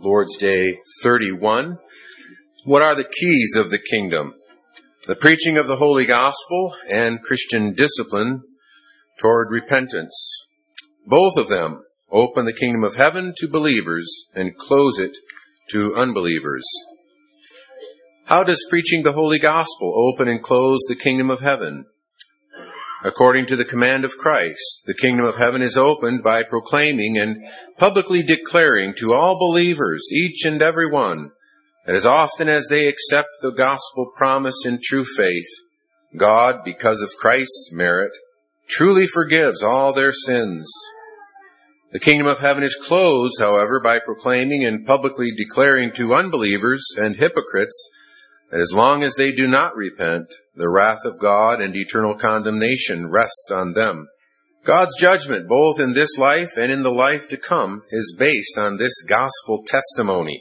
Lord's Day 31. What are the keys of the kingdom? The preaching of the Holy Gospel and Christian discipline toward repentance. Both of them open the kingdom of heaven to believers and close it to unbelievers. How does preaching the Holy Gospel open and close the kingdom of heaven? According to the command of Christ, the kingdom of heaven is opened by proclaiming and publicly declaring to all believers, each and every one, that as often as they accept the gospel promise in true faith, God, because of Christ's merit, truly forgives all their sins. The kingdom of heaven is closed, however, by proclaiming and publicly declaring to unbelievers and hypocrites that as long as they do not repent, the wrath of God and eternal condemnation rests on them. God's judgment, both in this life and in the life to come, is based on this gospel testimony.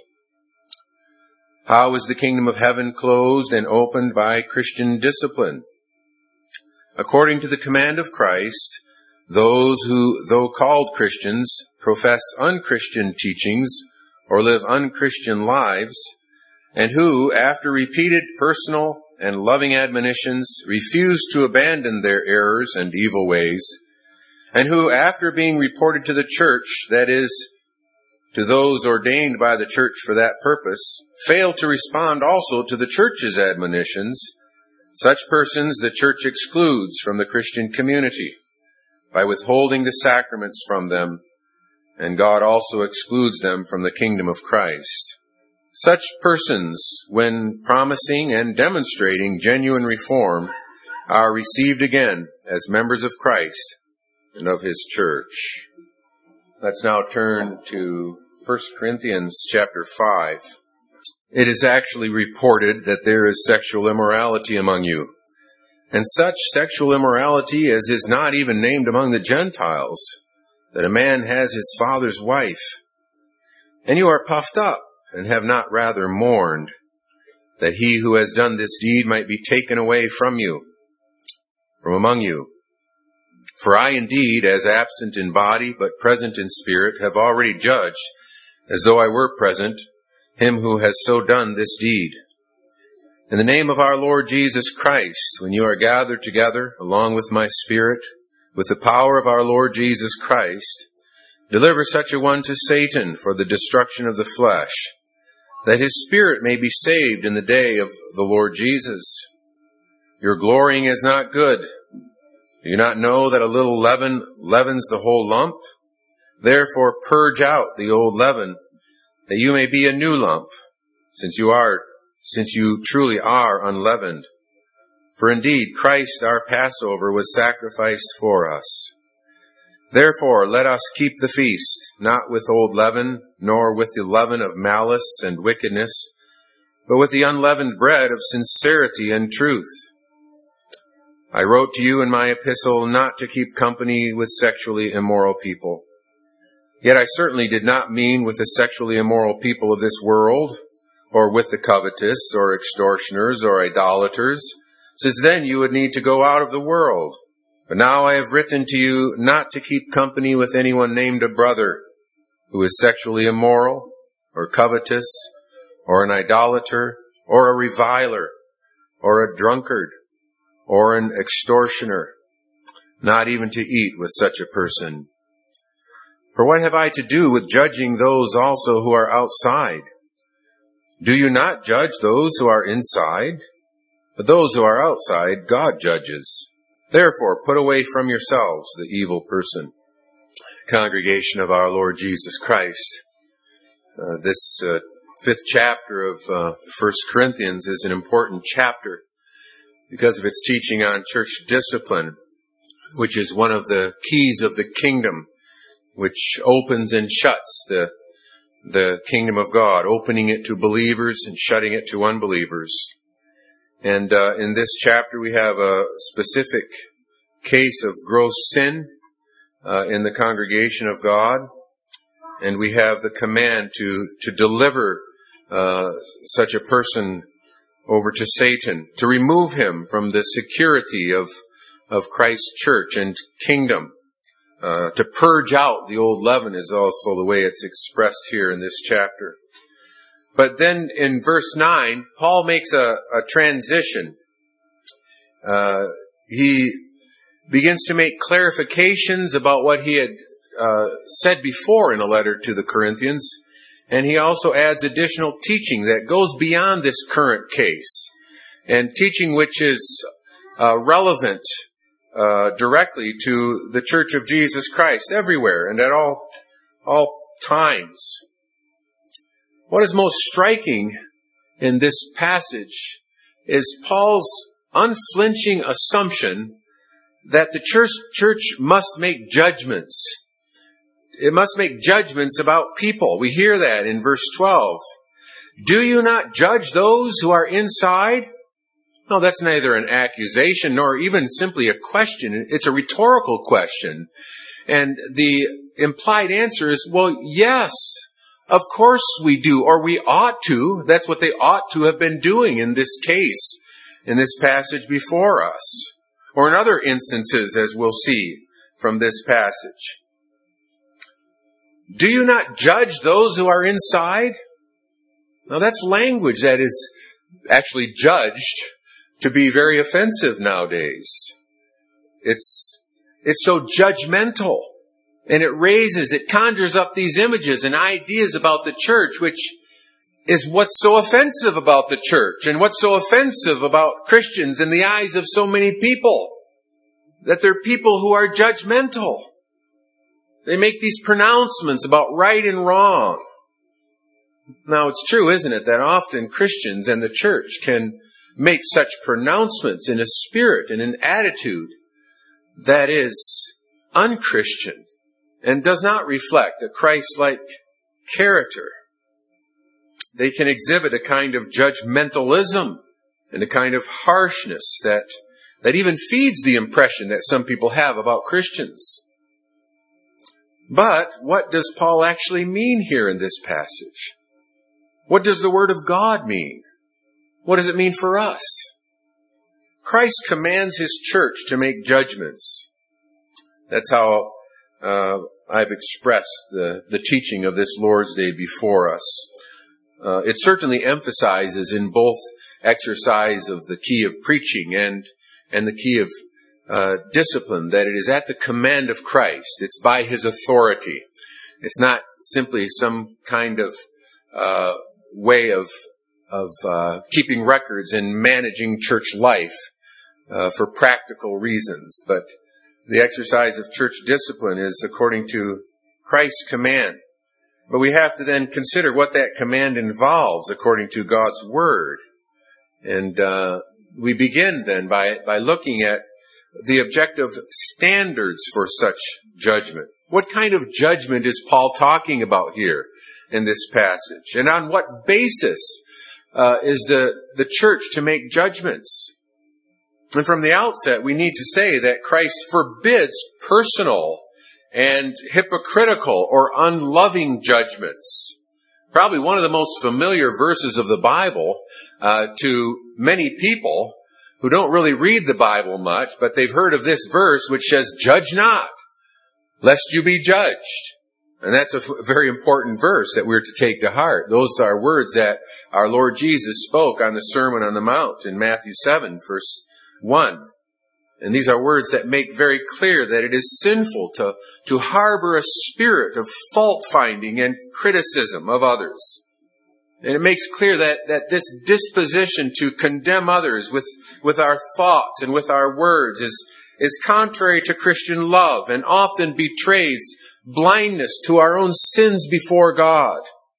How is the kingdom of heaven closed and opened by Christian discipline? According to the command of Christ, those who, though called Christians, profess unchristian teachings or live unchristian lives, and who, after repeated personal and loving admonitions, refuse to abandon their errors and evil ways, and who, after being reported to the church, that is, to those ordained by the church for that purpose, fail to respond also to the church's admonitions, such persons the church excludes from the Christian community by withholding the sacraments from them, and God also excludes them from the kingdom of Christ. Such persons, when promising and demonstrating genuine reform, are received again as members of Christ and of His church. Let's now turn to 1 Corinthians chapter 5. It is actually reported that there is sexual immorality among you, and such sexual immorality as is not even named among the Gentiles, that a man has his father's wife. And you are puffed up, and have not rather mourned, that he who has done this deed might be taken away from you, from among you. For I indeed, as absent in body, but present in spirit, have already judged, as though I were present, him who has so done this deed. In the name of our Lord Jesus Christ, when you are gathered together, along with my spirit, with the power of our Lord Jesus Christ, deliver such a one to Satan for the destruction of the flesh, that his spirit may be saved in the day of the Lord Jesus. Your glorying is not good. Do you not know that a little leaven leavens the whole lump? Therefore purge out the old leaven, that you may be a new lump, since you truly are unleavened. For indeed Christ our Passover was sacrificed for us. Therefore, let us keep the feast, not with old leaven, nor with the leaven of malice and wickedness, but with the unleavened bread of sincerity and truth. I wrote to you in my epistle not to keep company with sexually immoral people. Yet I certainly did not mean with the sexually immoral people of this world, or with the covetous, or extortioners, or idolaters, since then you would need to go out of the world. But now I have written to you not to keep company with anyone named a brother, who is sexually immoral, or covetous, or an idolater, or a reviler, or a drunkard, or an extortioner, not even to eat with such a person. For what have I to do with judging those also who are outside? Do you not judge those who are inside? But those who are outside, God judges. Therefore, put away from yourselves the evil person. Congregation of our Lord Jesus Christ. This fifth chapter of 1 Corinthians is an important chapter because of its teaching on church discipline, which is one of the keys of the kingdom, which opens and shuts the kingdom of God, opening it to believers and shutting it to unbelievers. And in this chapter, we have a specific case of gross sin in the congregation of God, and we have the command to deliver such a person over to Satan, to remove him from the security of Christ's church and kingdom, to purge out the old leaven is also the way it's expressed here in this chapter. But then in verse 9, Paul makes a transition. He begins to make clarifications about what he had said before in a letter to the Corinthians, and he also adds additional teaching that goes beyond this current case, and teaching which is relevant directly to the Church of Jesus Christ everywhere and at all times. What is most striking in this passage is Paul's unflinching assumption that the church must make judgments. It must make judgments about people. We hear that in verse 12. Do you not judge those who are inside? No, that's neither an accusation nor even simply a question. It's a rhetorical question. And the implied answer is, well, yes, of course we do, or we ought to. That's what they ought to have been doing in this case, in this passage before us, or in other instances, as we'll see from this passage. Do you not judge those who are inside? Now that's language that is actually judged to be very offensive nowadays. It's so judgmental, and it conjures up these images and ideas about the church, which is what's so offensive about the church and what's so offensive about Christians in the eyes of so many people, that they're people who are judgmental. They make these pronouncements about right and wrong. Now, it's true, isn't it, that often Christians and the church can make such pronouncements in a spirit and an attitude that is unchristian and does not reflect a Christ-like character. They can exhibit a kind of judgmentalism and a kind of harshness that even feeds the impression that some people have about Christians. But what does Paul actually mean here in this passage? What does the Word of God mean? What does it mean for us? Christ commands His church to make judgments. That's how I've expressed the teaching of this Lord's Day before us. It certainly emphasizes in both exercise of the key of preaching and the key of discipline that it is at the command of Christ. It's by His authority. It's not simply some kind of way of keeping records and managing church life for practical reasons. But the exercise of church discipline is according to Christ's command. But we have to then consider what that command involves according to God's Word. And we begin then by looking at the objective standards for such judgment. What kind of judgment is Paul talking about here in this passage? And on what basis is the church to make judgments? And from the outset, we need to say that Christ forbids personal and hypocritical or unloving judgments. Probably one of the most familiar verses of the Bible to many people who don't really read the Bible much, but they've heard of this verse which says, "Judge not, lest you be judged." And that's a very important verse that we're to take to heart. Those are words that our Lord Jesus spoke on the Sermon on the Mount in Matthew 7, verse 1. And these are words that make very clear that it is sinful to harbor a spirit of fault-finding and criticism of others. And it makes clear that this disposition to condemn others with our thoughts and with our words is contrary to Christian love and often betrays blindness to our own sins before God.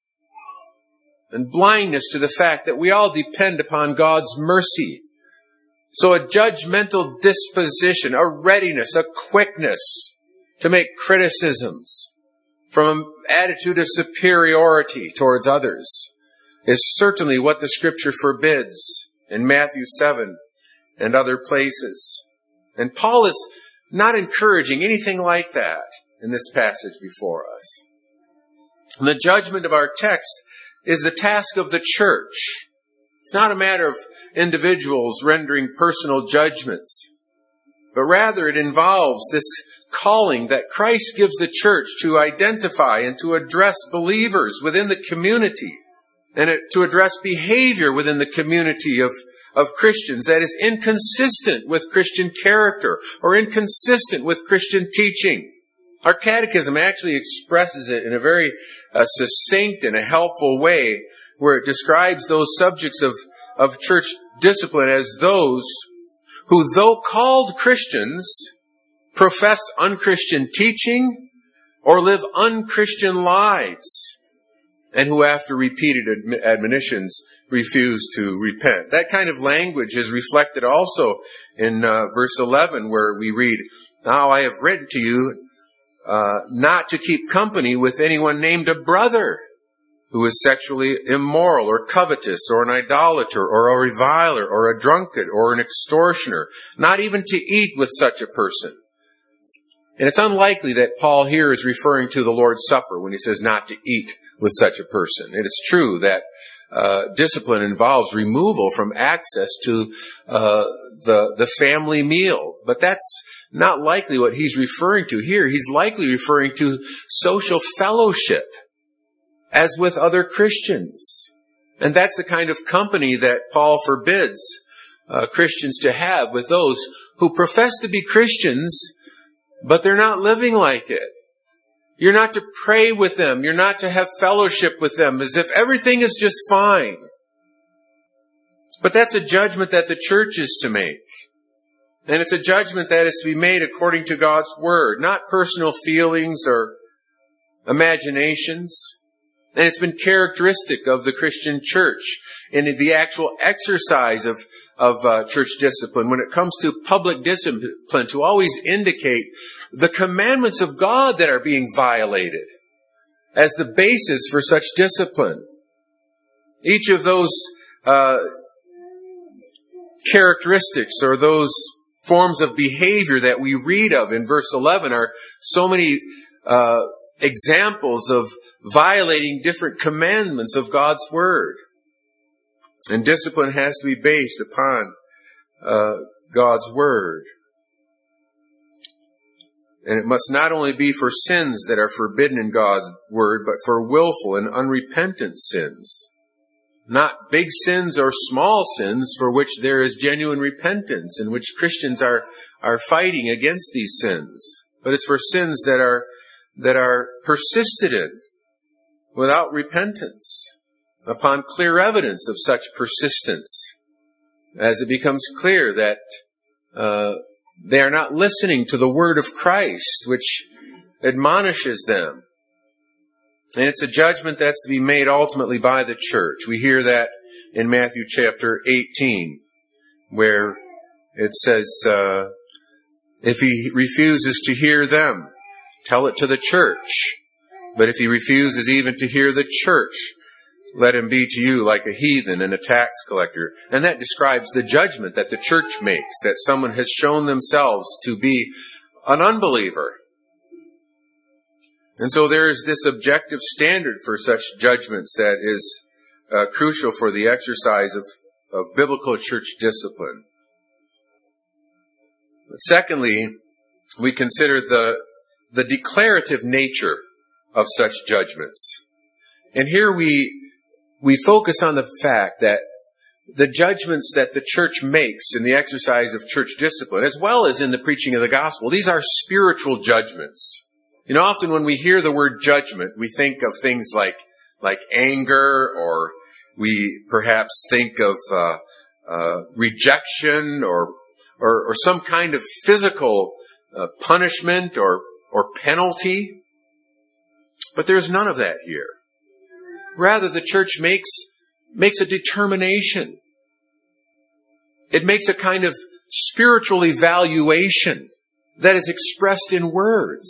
And blindness to the fact that we all depend upon God's mercy. So a judgmental disposition, a readiness, a quickness to make criticisms from an attitude of superiority towards others is certainly what the Scripture forbids in Matthew 7 and other places. And Paul is not encouraging anything like that in this passage before us. And the judgment of our text is the task of the church. It's not a matter of individuals rendering personal judgments, but rather it involves this calling that Christ gives the church to identify and to address believers within the community and to address behavior within the community of Christians that is inconsistent with Christian character or inconsistent with Christian teaching. Our catechism actually expresses it in a very succinct and a helpful way, where it describes those subjects of church discipline as those who, though called Christians, profess unchristian teaching or live unchristian lives, and who after repeated admonitions refuse to repent. That kind of language is reflected also in verse 11, where we read, "Now I have written to you not to keep company with anyone named a brother who is sexually immoral or covetous or an idolater or a reviler or a drunkard or an extortioner, not even to eat with such a person." And it's unlikely that Paul here is referring to the Lord's Supper when he says not to eat with such a person. It is true that discipline involves removal from access to the family meal, but that's not likely what he's referring to here. He's likely referring to social fellowship, as with other Christians. And that's the kind of company that Paul forbids Christians to have with those who profess to be Christians, but they're not living like it. You're not to pray with them. You're not to have fellowship with them as if everything is just fine. But that's a judgment that the church is to make. And it's a judgment that is to be made according to God's Word, not personal feelings or imaginations. And it's been characteristic of the Christian church in the actual exercise of church discipline, when it comes to public discipline, to always indicate the commandments of God that are being violated as the basis for such discipline. Each of those characteristics or those forms of behavior that we read of in verse 11 are so many examples of violating different commandments of God's Word. And discipline has to be based upon God's Word. And it must not only be for sins that are forbidden in God's Word, but for willful and unrepentant sins. Not big sins or small sins for which there is genuine repentance, in which Christians are fighting against these sins. But it's for sins that are persisted in without repentance, upon clear evidence of such persistence, as it becomes clear that they are not listening to the word of Christ, which admonishes them. And it's a judgment that's to be made ultimately by the church. We hear that in Matthew chapter 18, where it says, if he refuses to hear them, tell it to the church. But if he refuses even to hear the church, let him be to you like a heathen and a tax collector. And that describes the judgment that the church makes, that someone has shown themselves to be an unbeliever. And so there is this objective standard for such judgments that is crucial for the exercise of biblical church discipline. But secondly, we consider the declarative nature of such judgments. And here we focus on the fact that the judgments that the church makes in the exercise of church discipline, as well as in the preaching of the gospel, these are spiritual judgments. You know, often when we hear the word judgment, we think of things like anger, or we perhaps think of rejection or some kind of physical punishment or penalty. But there's none of that here. Rather, the church makes a determination. It makes a kind of spiritual evaluation that is expressed in words.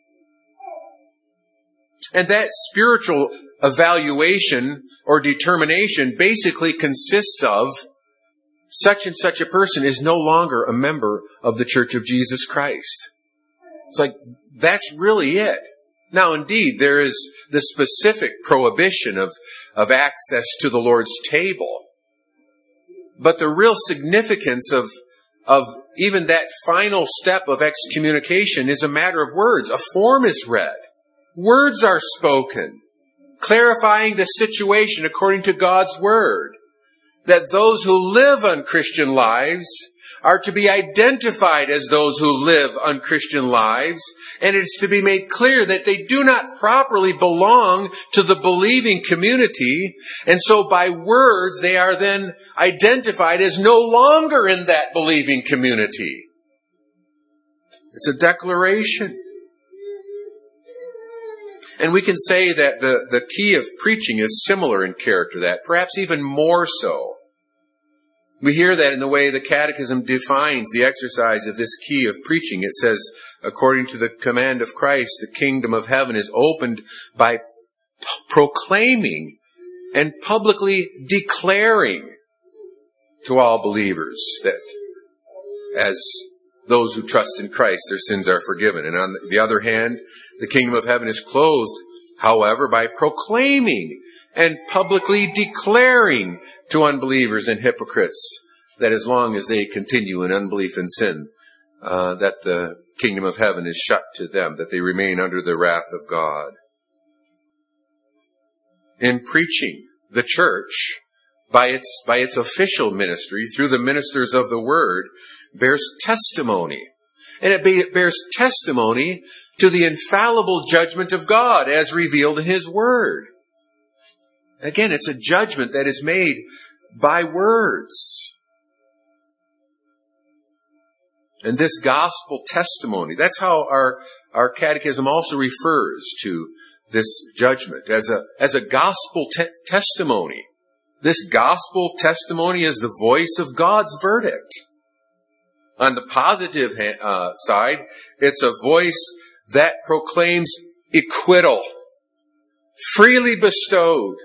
And that spiritual evaluation or determination basically consists of such and such a person is no longer a member of the Church of Jesus Christ. It's like, that's really it. Now, indeed, there is the specific prohibition of access to the Lord's table. But the real significance of of even that final step of excommunication is a matter of words. A form is read. Words are spoken, clarifying the situation according to God's word. That those who live unchristian lives are to be identified as those who live unchristian lives, and it's to be made clear that they do not properly belong to the believing community, and so by words they are then identified as no longer in that believing community. It's a declaration. And we can say that the key of preaching is similar in character to that, perhaps even more so. We hear that in the way the Catechism defines the exercise of this key of preaching. It says, according to the command of Christ, the kingdom of heaven is opened by proclaiming and publicly declaring to all believers that as those who trust in Christ, their sins are forgiven. And on the other hand, the kingdom of heaven is closed, however, by proclaiming and publicly declaring to unbelievers and hypocrites that as long as they continue in unbelief and sin, that the kingdom of heaven is shut to them, that they remain under the wrath of God. In preaching, the church, by its official ministry, through the ministers of the word, bears testimony. And it bears testimony to the infallible judgment of God as revealed in His word. Again, it's a judgment that is made by words. And this gospel testimony, that's how our catechism also refers to this judgment, as a gospel testimony. This gospel testimony is the voice of God's verdict. On the positive side, it's a voice that proclaims acquittal, freely bestowed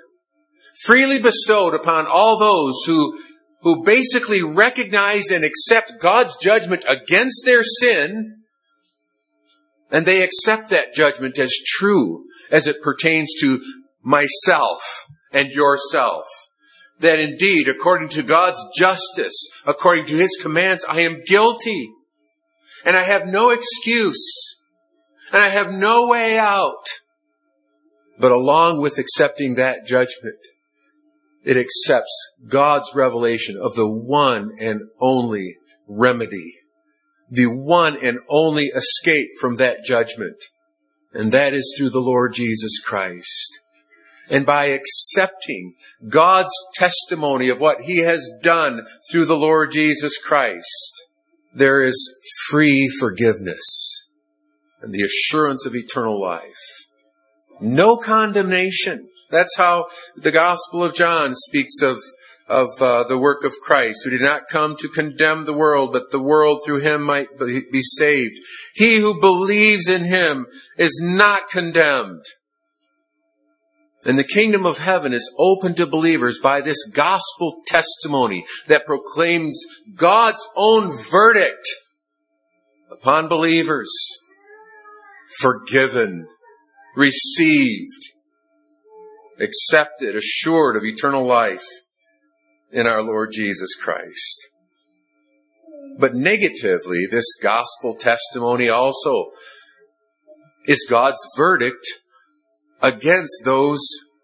upon all those who basically recognize and accept God's judgment against their sin, and they accept that judgment as true as it pertains to myself and yourself. That indeed, according to God's justice, according to His commands, I am guilty. And I have no excuse. And I have no way out. But along with accepting that judgment, it accepts God's revelation of the one and only remedy. The one and only escape from that judgment. And that is through the Lord Jesus Christ. And by accepting God's testimony of what He has done through the Lord Jesus Christ, there is free forgiveness and the assurance of eternal life. No condemnation. That's how the Gospel of John speaks of the work of Christ, who did not come to condemn the world, but the world through Him might be saved. He who believes in Him is not condemned. And the kingdom of heaven is open to believers by this gospel testimony that proclaims God's own verdict upon believers. Forgiven, received, accepted, assured of eternal life in our Lord Jesus Christ. But negatively, this gospel testimony also is God's verdict against those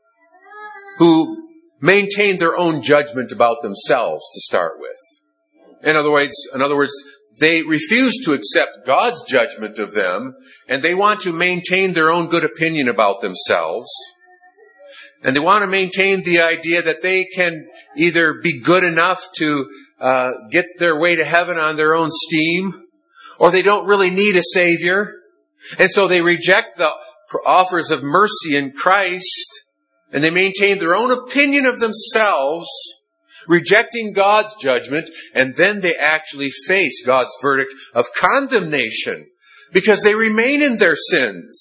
who maintain their own judgment about themselves to start with. In other words, they refuse to accept God's judgment of them, and they want to maintain their own good opinion about themselves. And they want to maintain the idea that they can either be good enough to get their way to heaven on their own steam, or they don't really need a Savior. And so they reject the offers of mercy in Christ, and they maintain their own opinion of themselves, rejecting God's judgment, and then they actually face God's verdict of condemnation because they remain in their sins.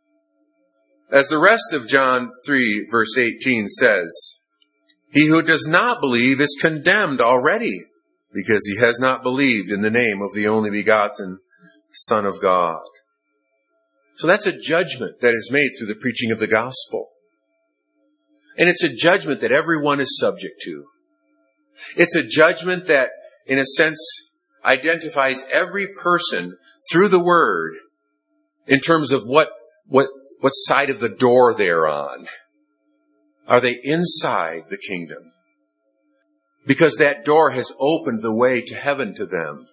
As the rest of John 3 verse 18 says, he who does not believe is condemned already because he has not believed in the name of the only begotten Son of God. So that's a judgment that is made through the preaching of the gospel. And it's a judgment that everyone is subject to. It's a judgment that, in a sense, identifies every person through the Word in terms of what side of the door they're on. Are they inside the kingdom? Because that door has opened the way to heaven to them.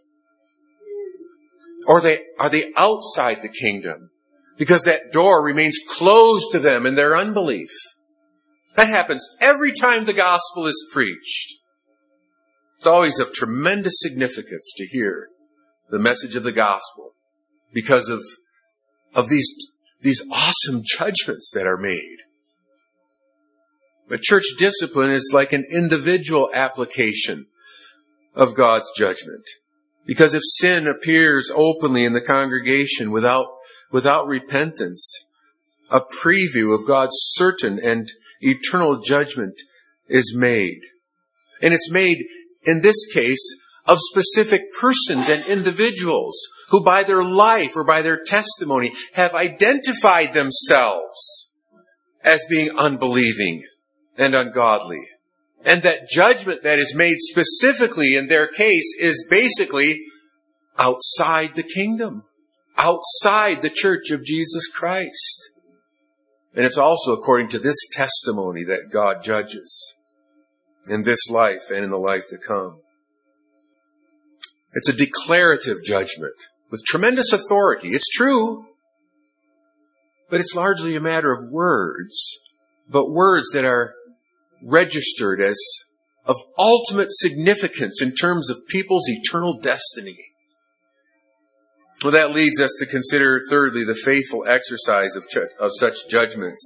Or are they outside the kingdom? Because that door remains closed to them in their unbelief. That happens every time the gospel is preached. It's always of tremendous significance to hear the message of the gospel because of these awesome judgments that are made. But church discipline is like an individual application of God's judgment. Because if sin appears openly in the congregation without repentance, a preview of God's certain and eternal judgment is made. And it's made, in this case, of specific persons and individuals who by their life or by their testimony have identified themselves as being unbelieving and ungodly. And that judgment that is made specifically in their case is basically outside the kingdom, outside the church of Jesus Christ. And it's also according to this testimony that God judges in this life and in the life to come. It's a declarative judgment with tremendous authority. It's true, but it's largely a matter of words, but words that are registered as of ultimate significance in terms of people's eternal destiny. Well, that leads us to consider, thirdly, the faithful exercise of such judgments.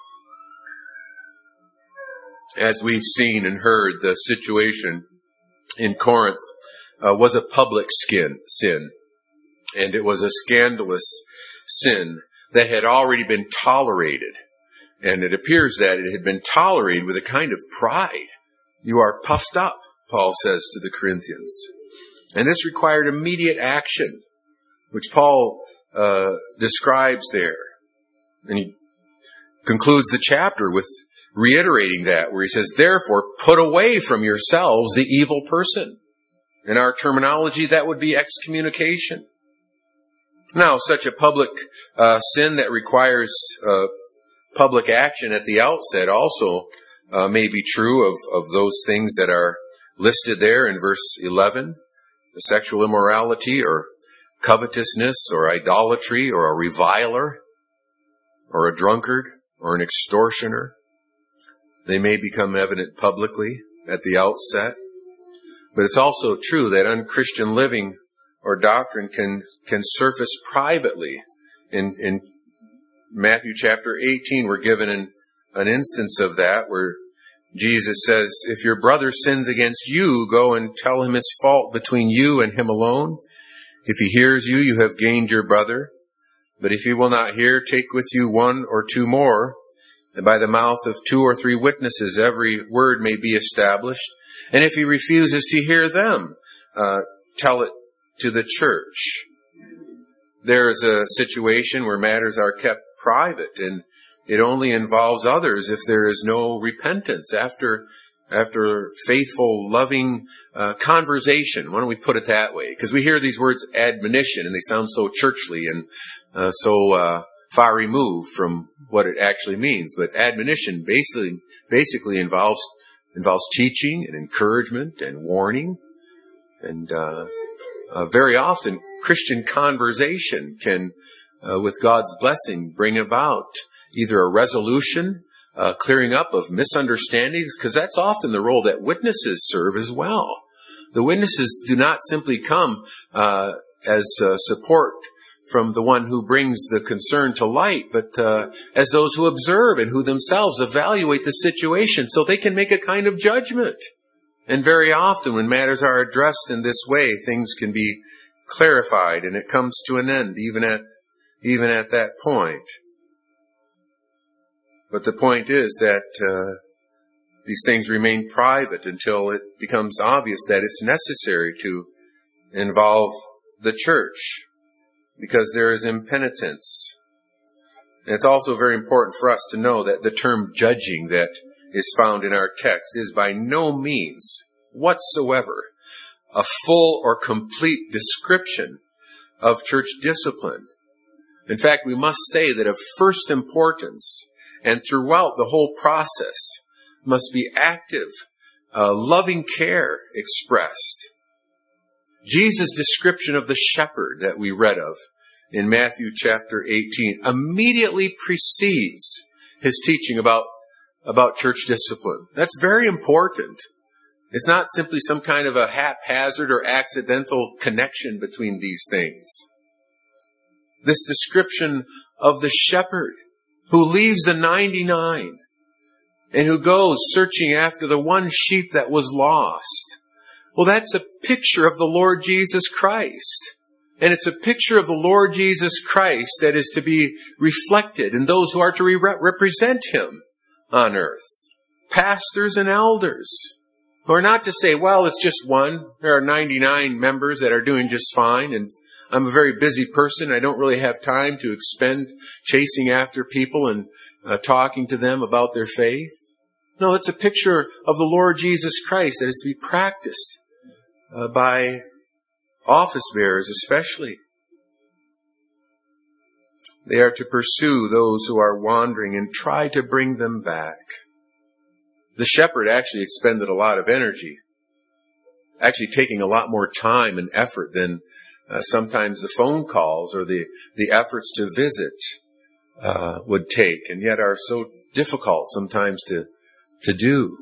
As we've seen and heard, the situation in Corinth was a public sin, and it was a scandalous sin that had already been tolerated. And it appears that it had been tolerated with a kind of pride. You are puffed up, Paul says to the Corinthians. And this required immediate action, which Paul describes there. And he concludes the chapter with reiterating that, where he says, therefore, put away from yourselves the evil person. In our terminology, that would be excommunication. Now, such a public sin that requires public action at the outset also may be true of those things that are listed there in verse 11, the sexual immorality or covetousness or idolatry or a reviler or a drunkard or an extortioner. They may become evident publicly at the outset. But it's also true that unchristian living or doctrine can surface privately. In Matthew chapter 18, we're given an instance of that where Jesus says, if your brother sins against you, go and tell him his fault between you and him alone. If he hears you, you have gained your brother. But if he will not hear, take with you one or two more, and by the mouth of 2 or 3 witnesses every word may be established. And if he refuses to hear them, tell it to the church. There is a situation where matters are kept private, and it only involves others if there is no repentance after faithful, loving conversation. Why don't we put it that way? Because we hear these words admonition, and they sound so churchly and so far removed from what it actually means. But admonition basically involves teaching and encouragement and warning. And very often Christian conversation can, with God's blessing, bring about either a resolution, clearing up of misunderstandings, because that's often the role that witnesses serve as well. The witnesses do not simply come as support from the one who brings the concern to light, but as those who observe and who themselves evaluate the situation so they can make a kind of judgment. And very often when matters are addressed in this way, things can be clarified and it comes to an end even at that point. But the point is that these things remain private until it becomes obvious that it's necessary to involve the church, because there is impenitence. And it's also very important for us to know that the term judging that is found in our text is by no means whatsoever a full or complete description of church discipline. In fact, we must say that of first importance and throughout the whole process must be active, loving care expressed. Jesus' description of the shepherd that we read of in Matthew chapter 18 immediately precedes his teaching about church discipline. That's very important. It's not simply some kind of a haphazard or accidental connection between these things. This description of the shepherd who leaves the 99 and who goes searching after the one sheep that was lost. Well, that's a picture of the Lord Jesus Christ. And it's a picture of the Lord Jesus Christ that is to be reflected in those who are to represent him on earth. Pastors and elders. Who are not to say, well, it's just one. There are 99 members that are doing just fine, and I'm a very busy person. I don't really have time to expend chasing after people and talking to them about their faith. No, it's a picture of the Lord Jesus Christ that is to be practiced by office bearers especially. They are to pursue those who are wandering and try to bring them back. The shepherd actually expended a lot of energy, actually taking a lot more time and effort than sometimes the phone calls or the efforts to visit would take, and yet are so difficult sometimes to do.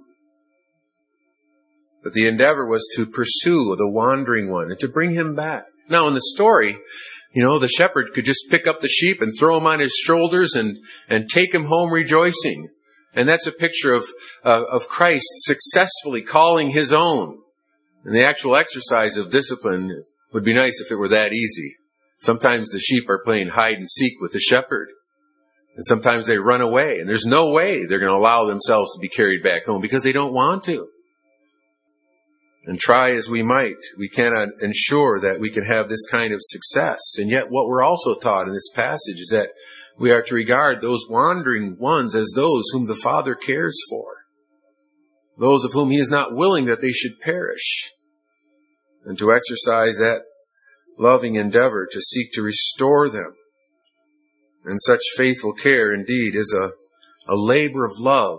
But the endeavor was to pursue the wandering one and to bring him back. Now in the story, the shepherd could just pick up the sheep and throw him on his shoulders and take him home rejoicing. And that's a picture of Christ successfully calling his own. And the actual exercise of discipline would be nice if it were that easy. Sometimes the sheep are playing hide and seek with the shepherd. And sometimes they run away. And there's no way they're going to allow themselves to be carried back home because they don't want to. And try as we might, we cannot ensure that we can have this kind of success. And yet what we're also taught in this passage is that we are to regard those wandering ones as those whom the Father cares for. Those of whom he is not willing that they should perish. And to exercise that loving endeavor to seek to restore them. And such faithful care indeed is a labor of love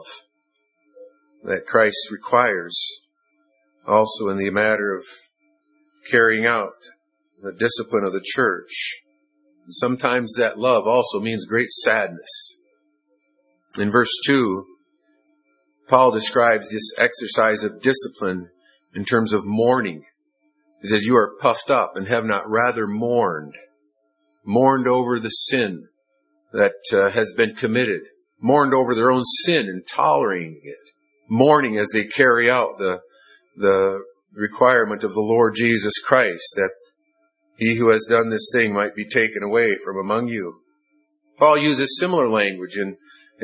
that Christ requires. Also in the matter of carrying out the discipline of the church. Sometimes that love also means great sadness. In verse 2, Paul describes this exercise of discipline in terms of mourning. He says, you are puffed up and have not rather mourned over the sin that has been committed, mourned over their own sin and tolerating it, mourning as they carry out the requirement of the Lord Jesus Christ, that he who has done this thing might be taken away from among you. Paul uses similar language in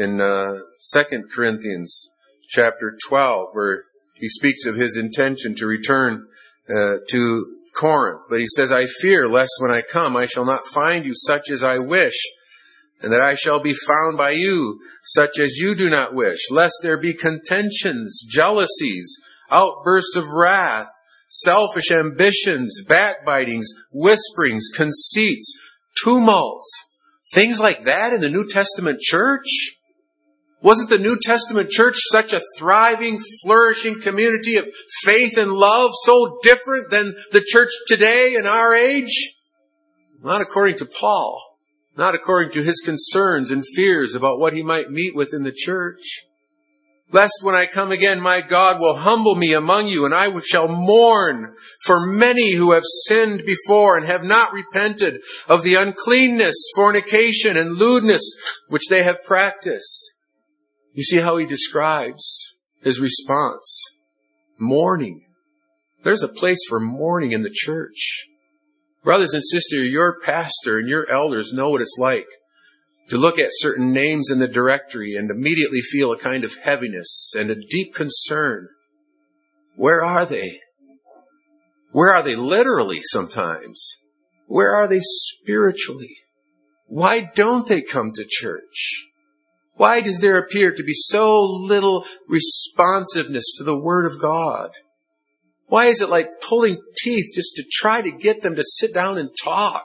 2 Corinthians chapter 12, where he speaks of his intention to return to Corinth. But he says, I fear lest when I come I shall not find you such as I wish, and that I shall be found by you such as you do not wish, lest there be contentions, jealousies, outbursts of wrath, selfish ambitions, backbitings, whisperings, conceits, tumults, things like that in the New Testament church? Wasn't the New Testament church such a thriving, flourishing community of faith and love, so different than the church today in our age? Not according to Paul, not according to his concerns and fears about what he might meet with in the church. Lest when I come again, my God will humble me among you, and I shall mourn for many who have sinned before and have not repented of the uncleanness, fornication, and lewdness which they have practiced. You see how he describes his response. Mourning. There's a place for mourning in the church. Brothers and sisters, your pastor and your elders know what it's like to look at certain names in the directory and immediately feel a kind of heaviness and a deep concern. Where are they? Where are they literally sometimes? Where are they spiritually? Why don't they come to church? Why does there appear to be so little responsiveness to the Word of God? Why is it like pulling teeth just to try to get them to sit down and talk?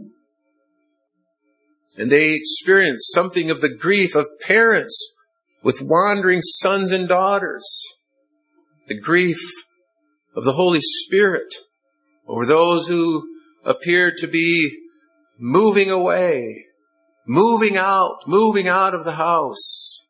And they experience something of the grief of parents with wandering sons and daughters. The grief of the Holy Spirit over those who appear to be moving away, moving out of the house.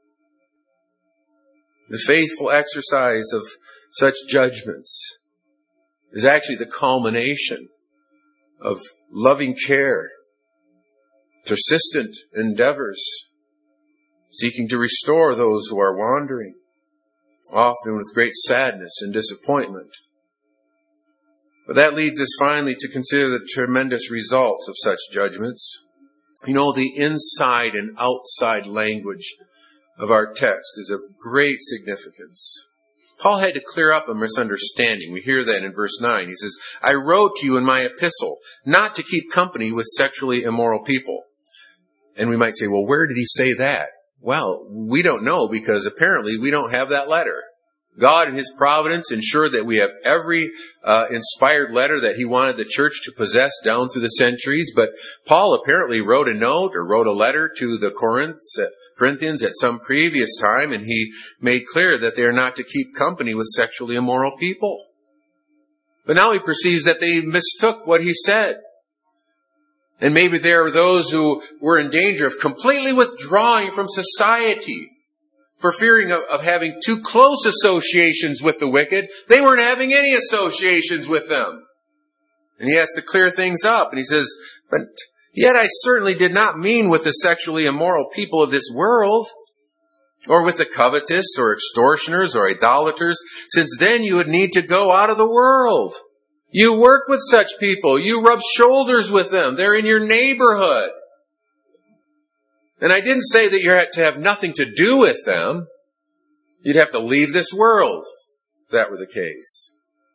The faithful exercise of such judgments is actually the culmination of loving care, persistent endeavors, seeking to restore those who are wandering, often with great sadness and disappointment. But that leads us finally to consider the tremendous results of such judgments. You know, the inside and outside language of our text is of great significance. Paul had to clear up a misunderstanding. We hear that in verse 9. He says, I wrote to you in my epistle not to keep company with sexually immoral people. And we might say, well, where did he say that? Well, we don't know because apparently we don't have that letter. God in His providence ensured that we have every inspired letter that He wanted the church to possess down through the centuries. But Paul apparently wrote a note or wrote a letter to the Corinthians at some previous time, and he made clear that they are not to keep company with sexually immoral people. But now he perceives that they mistook what he said. And maybe there are those who were in danger of completely withdrawing from society for fearing of having too close associations with the wicked. They weren't having any associations with them. And he has to clear things up. And he says, but yet I certainly did not mean with the sexually immoral people of this world, or with the covetous, or extortioners, or idolaters, since then you would need to go out of the world. You work with such people. You rub shoulders with them. They're in your neighborhood. And I didn't say that you had to have nothing to do with them. You'd have to leave this world if that were the case.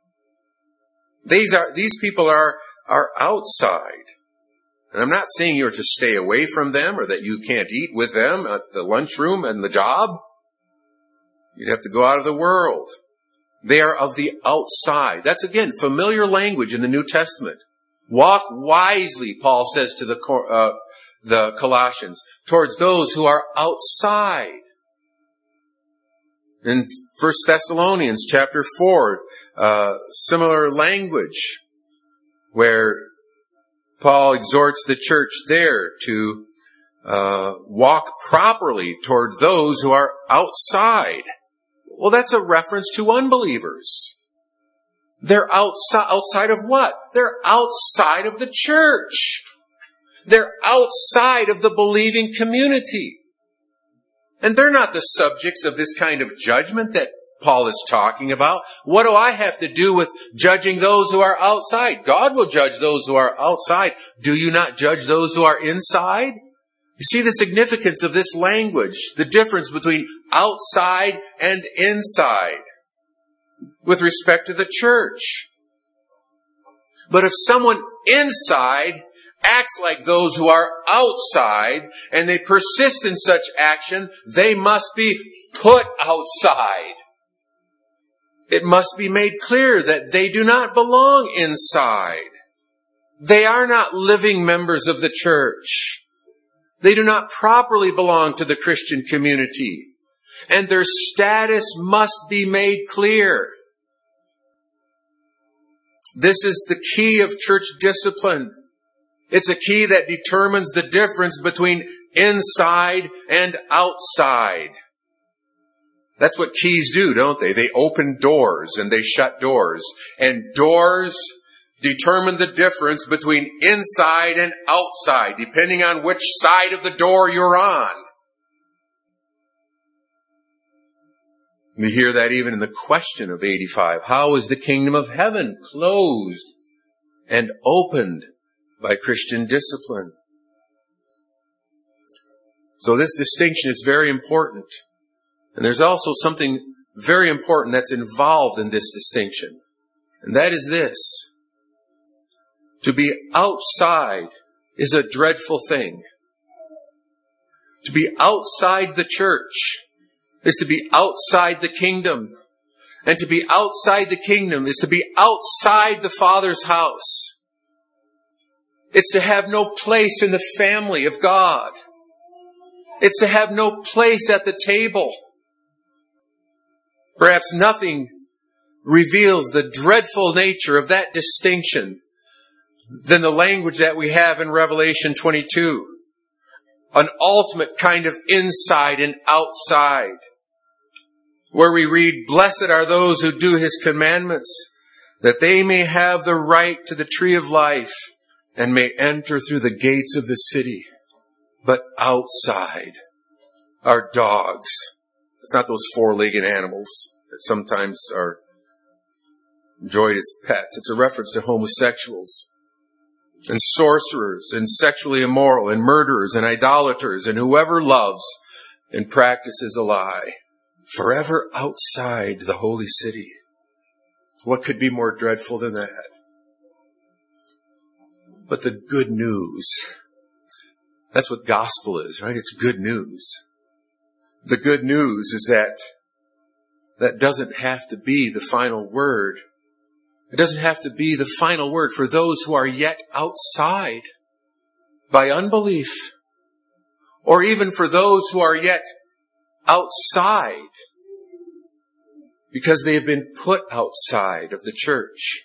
These people are outside. And I'm not saying you're to stay away from them or that you can't eat with them at the lunchroom and the job. You'd have to go out of the world. They are of the outside. That's, again, familiar language in the New Testament. Walk wisely, Paul says to the Colossians, towards those who are outside. In 1 Thessalonians chapter 4, similar language where Paul exhorts the church there to walk properly toward those who are outside. Well, that's a reference to unbelievers. They're outside of what? They're outside of the church. They're outside of the believing community. And they're not the subjects of this kind of judgment that Paul is talking about. What do I have to do with judging those who are outside? God will judge those who are outside. Do you not judge those who are inside? You see the significance of this language, the difference between outside and inside with respect to the church. But if someone inside acts like those who are outside and they persist in such action, they must be put outside. It must be made clear that they do not belong inside. They are not living members of the church. They do not properly belong to the Christian community. And their status must be made clear. This is the key of church discipline. It's a key that determines the difference between inside and outside. That's what keys do, don't they? They open doors and they shut doors. And doors determine the difference between inside and outside, depending on which side of the door you're on. We hear that even in the question of 85. How is the kingdom of heaven closed and opened by Christian discipline? So this distinction is very important. And there's also something very important that's involved in this distinction. And that is this. To be outside is a dreadful thing. To be outside the church is to be outside the kingdom. And to be outside the kingdom is to be outside the Father's house. It's to have no place in the family of God. It's to have no place at the table. Perhaps nothing reveals the dreadful nature of that distinction than the language that we have in Revelation 22. An ultimate kind of inside and outside, where we read, "Blessed are those who do His commandments, that they may have the right to the tree of life and may enter through the gates of the city." But outside are dogs. It's not those four-legged animals that sometimes are enjoyed as pets. It's a reference to homosexuals and sorcerers and sexually immoral and murderers and idolaters and whoever loves and practices a lie. Forever outside the holy city. What could be more dreadful than that? But the good news, that's what gospel is, right? It's good news. The good news is that doesn't have to be the final word. It doesn't have to be the final word for those who are yet outside by unbelief, or even for those who are yet outside because they have been put outside of the church.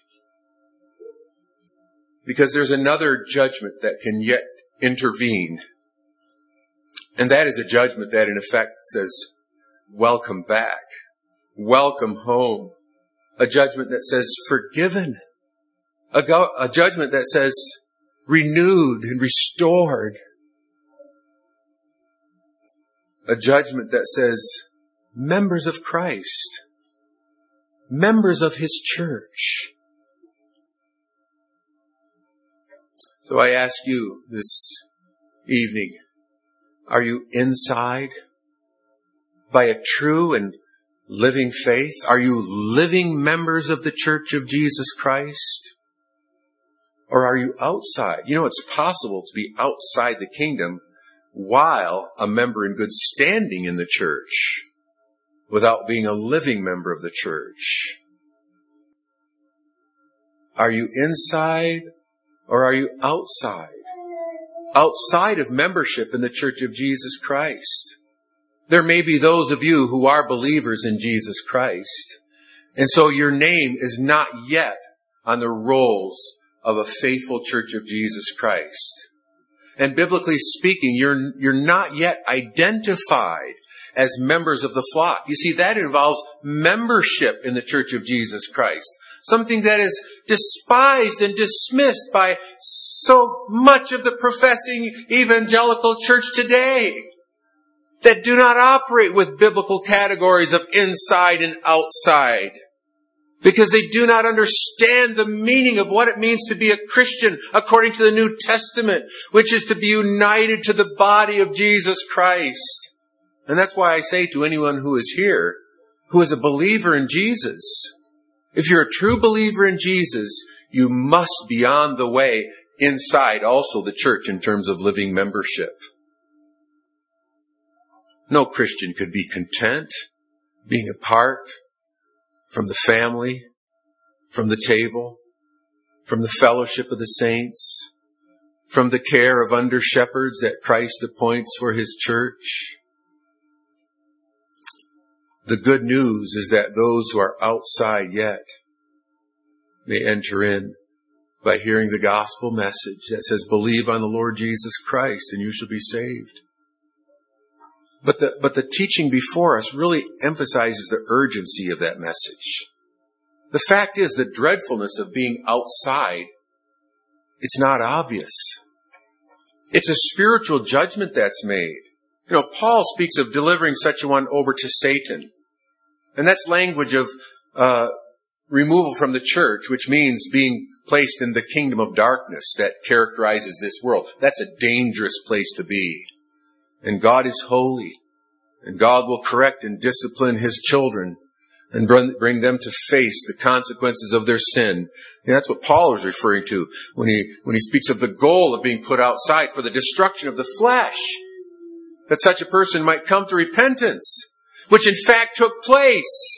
Because there's another judgment that can yet intervene. And that is a judgment that in effect says, welcome back, welcome home. A judgment that says forgiven. A judgment that says renewed and restored. A judgment that says members of Christ, members of His church. So I ask you this evening, are you inside by a true and living faith? Are you living members of the Church of Jesus Christ? Or are you outside? You know, it's possible to be outside the kingdom while a member in good standing in the church without being a living member of the church. Are you inside or are you outside? Outside of membership in the Church of Jesus Christ. There may be those of you who are believers in Jesus Christ, and so your name is not yet on the rolls of a faithful Church of Jesus Christ. And biblically speaking, you're not yet identified as members of the flock. You see, that involves membership in the Church of Jesus Christ. Something that is despised and dismissed by so much of the professing evangelical church today, that do not operate with biblical categories of inside and outside, because they do not understand the meaning of what it means to be a Christian according to the New Testament, which is to be united to the body of Jesus Christ. And that's why I say to anyone who is here, who is a believer in Jesus, if you're a true believer in Jesus, you must be on the way inside also the church in terms of living membership. No Christian could be content being apart from the family, from the table, from the fellowship of the saints, from the care of under-shepherds that Christ appoints for His church. The good news is that those who are outside yet may enter in by hearing the gospel message that says, believe on the Lord Jesus Christ and you shall be saved. But the teaching before us really emphasizes the urgency of that message. The fact is, the dreadfulness of being outside, it's not obvious. It's a spiritual judgment that's made. You know, Paul speaks of delivering such a one over to Satan. And that's language of removal from the church, which means being placed in the kingdom of darkness that characterizes this world. That's a dangerous place to be. And God is holy. And God will correct and discipline His children and bring them to face the consequences of their sin. And that's what Paul is referring to when he speaks of the goal of being put outside for the destruction of the flesh. That such a person might come to repentance, which in fact took place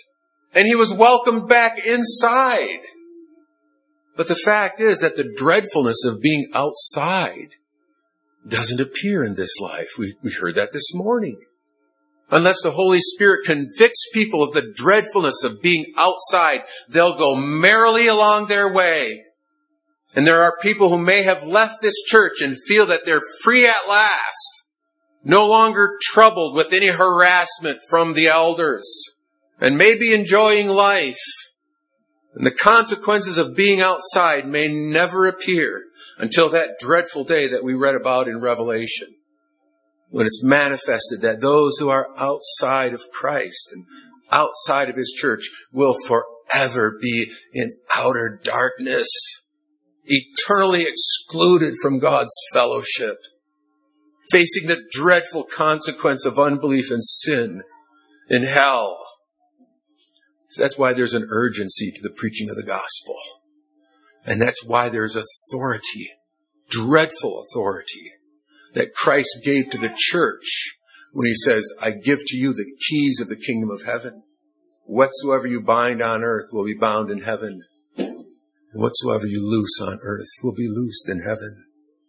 And he was welcomed back inside. But the fact is that the dreadfulness of being outside doesn't appear in this life. We heard that this morning. Unless the Holy Spirit convicts people of the dreadfulness of being outside, they'll go merrily along their way. And there are people who may have left this church and feel that they're free at last, no longer troubled with any harassment from the elders, and may be enjoying life. And the consequences of being outside may never appear until that dreadful day that we read about in Revelation, when it's manifested that those who are outside of Christ and outside of His church will forever be in outer darkness, eternally excluded from God's fellowship, facing the dreadful consequence of unbelief and sin in hell. So that's why there's an urgency to the preaching of the gospel. And that's why there's authority, dreadful authority, that Christ gave to the church when He says, I give to you the keys of the kingdom of heaven. Whatsoever you bind on earth will be bound in heaven. And whatsoever you loose on earth will be loosed in heaven.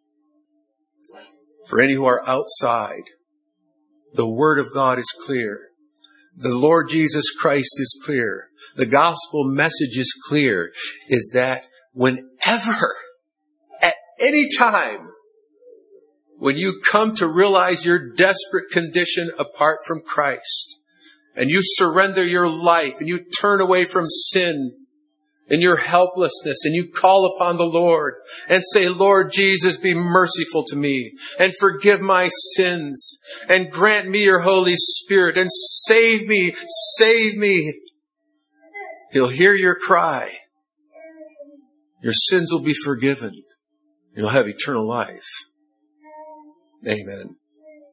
For any who are outside, the word of God is clear. The Lord Jesus Christ is clear. The gospel message is clear, is that whenever, at any time, when you come to realize your desperate condition apart from Christ, and you surrender your life, and you turn away from sin and your helplessness, and you call upon the Lord and say, Lord Jesus, be merciful to me and forgive my sins and grant me your Holy Spirit and save me, save me. He'll hear your cry. Your sins will be forgiven. You'll have eternal life. Amen.